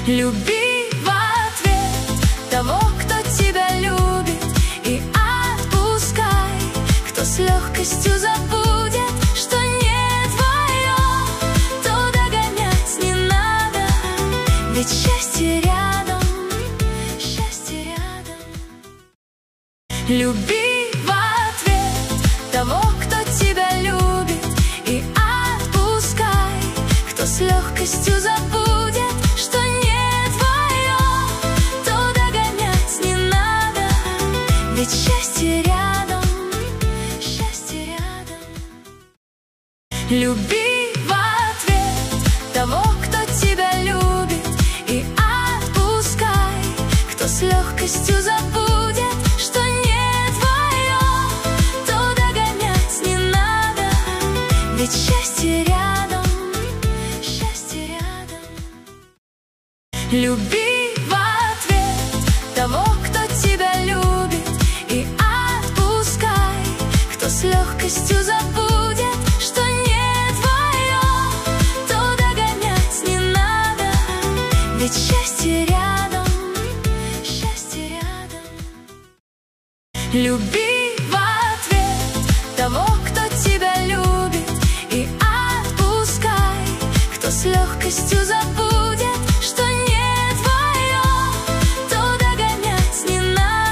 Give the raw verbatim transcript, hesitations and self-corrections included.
Люби в ответ того, кто тебя любит, и отпускай, кто с легкостью забудет, что не твое, то догонять не надо, ведь счастье рядом, счастье рядом. Люби в ответ того, кто тебя любит, и отпускай, кто с легкостью забудет, что не твое, то догонять не надо, ведь счастье рядом, счастье рядом. Люби в ответ того, кто тебя любит, и отпускай, кто с легкостью забудет, что не твое, то догонять не надо, ведь счастье рядом, счастье рядом. Люби в ответ того, кто тебя любит, и отпускай, кто с легкостью забудет, что не твое, то догонять не надо, ведь счастье рядом, счастье рядом. Люби в ответ того, кто тебя любит, и отпускай, кто с легкостью забудет,